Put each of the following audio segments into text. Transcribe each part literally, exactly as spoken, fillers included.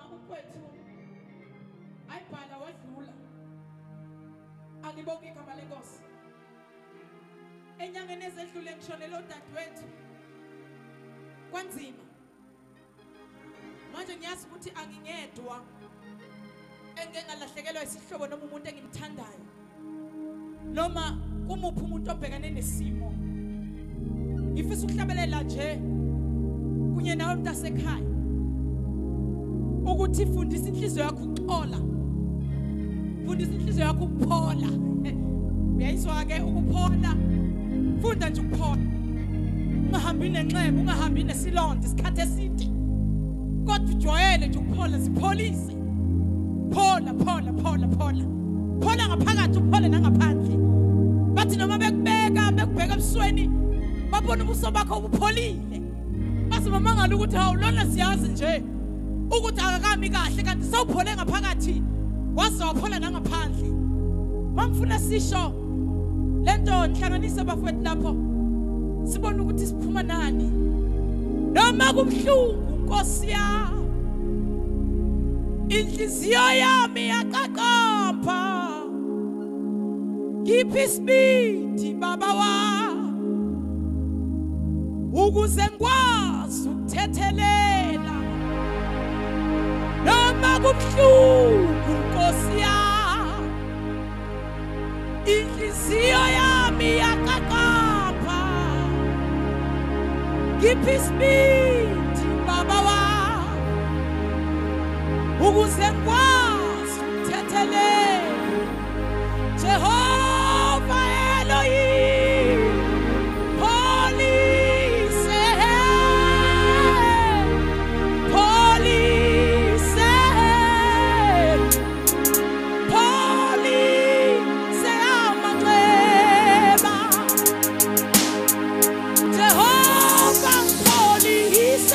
ukwethu ayibhala wadlula angibonge igama lenkosi enyangeni ezedlule ngishonele odadewethu kwanzima manje ngiyazi ukuthi angingedwa engengalahlekelwa isihlobo noma umuntu engimthandayo noma kumuphi umuntu obhekane nesimo ngifisa ukuhlabelela nje kunye nawe mntasekhaya ukuthi fundisa inhliziyo yakho ukuxola fundisa inhliziyo yakho ukuphola uyayizwa ke ukuphola funda nje ukuphola ungahambi nenxeba ungahambi nesilonda isikhathi eside kodwa ujwayele nje ukuphola sipholise phola phola phola phola phola ngaphakathi uphole nangaphandle bathi noma bekubeka bekubheka ebusweni babona ubuso bakho ubupholile base mamangala ukuthi hawu lona siyazi nje ukuthi akakami kahle kanti sawuphole ngaphakathi waze waphola nangaphandle mangifuna sisho lento nhlanganise bafowethu lapho sibona ukuthi siphuma nani noma kubhlungu Nkosi ya inhliziyo yami yaqaqapha ngiphi isibindi baba wa ukuze ngikwazi ukuthethelela noma kubhlungu Nkosi ya inhliziyo yami yaqaqapha ngiphi isibindi baba wa ukuze ngikwazi ukuthethelela Jehova Elohim police police police amaqeba Jehova police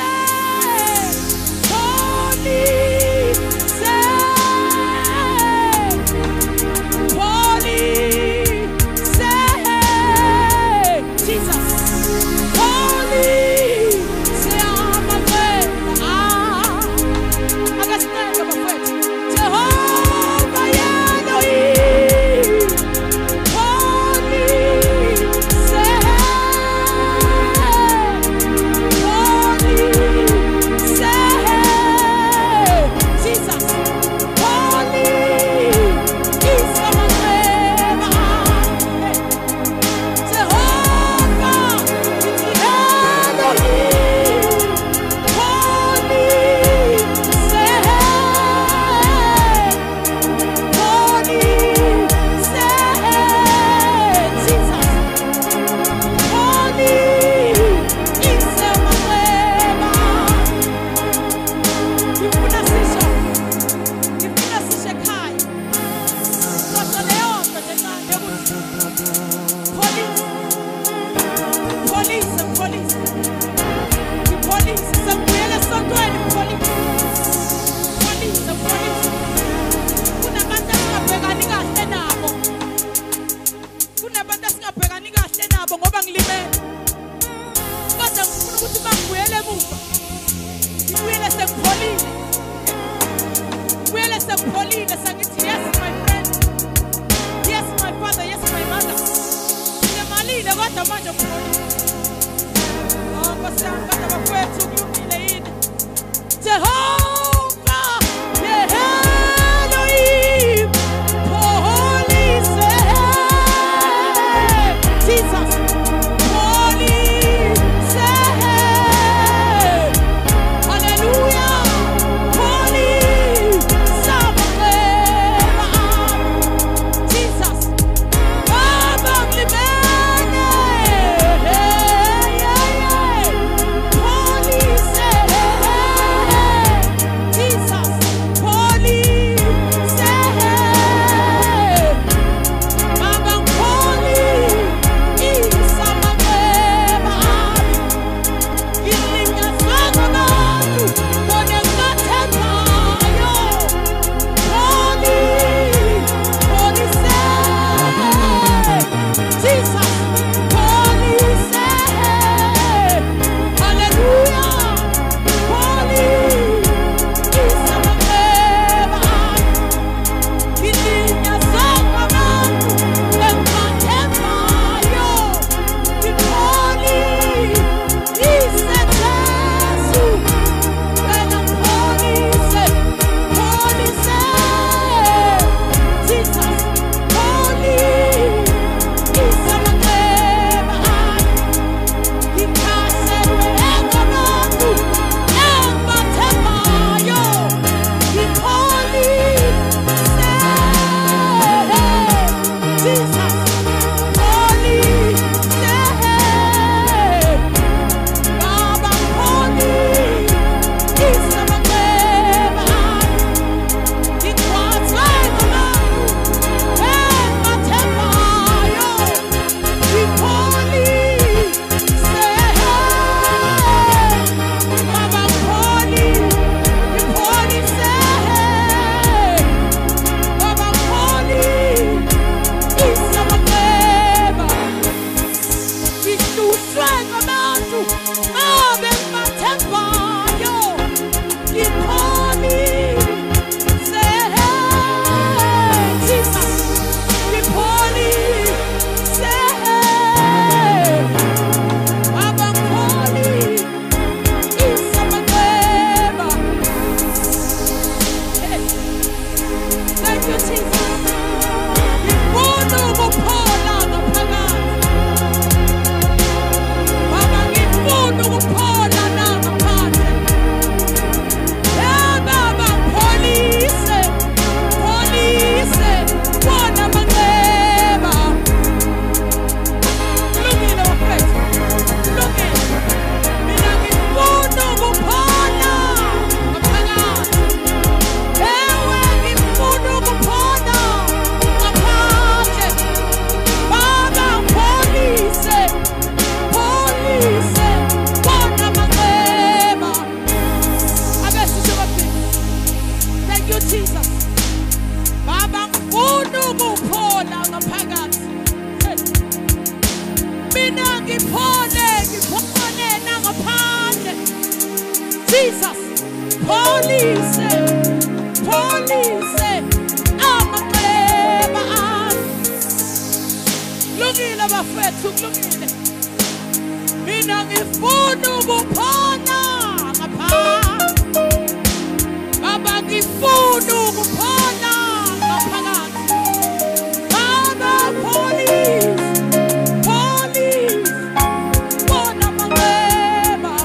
Jesus, police, police, amaqeba ami. Kulungile bafethu, kulungile. Mina ngifuna ukuphona ngaphansi. Baba ngifuna ukuphona ngaphakathi. Baba police, police, bona amaqeba.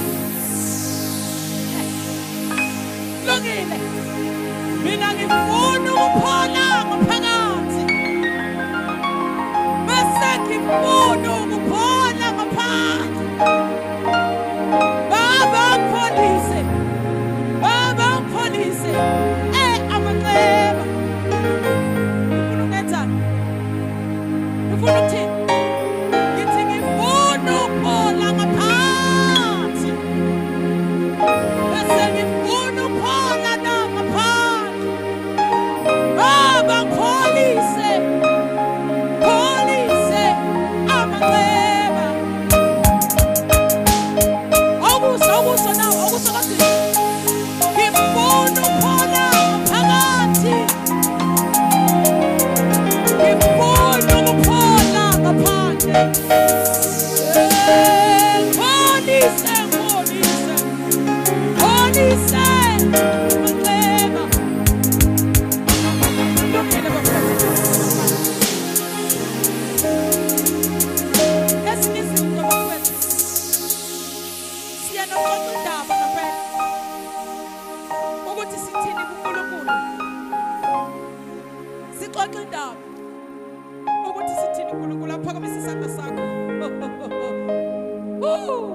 Kulungile. Mina ngifuna ukuphona ngaphakathi. Bese ngifuna ukuphona ngaphandle. Baba police, Baba police, eh amaqeba. Ufuna ukwenzani? Ufuna ukuthini? Ngithi ngifuna ukuphola ngaphansi. Bese ngifuna ukuphola ngaphandle. Baba police, police, amaqeba. Awukusho, awukusho nawe, awukusho kathini? Ngifuna ukuphola ngaphakathi. Ngifuna ukuphola ngaphandle. Eh, police, police, police, amaqeba. Kulungile bafethu. Ezinye izinto bafethu, siyanoxoxa indaba ngempela ukuthi sithini kuNkulunkulu. Sixoxe indaba ukuthi sithini kuNkulunkulu. Aphakamisa isandla sakho. Woo!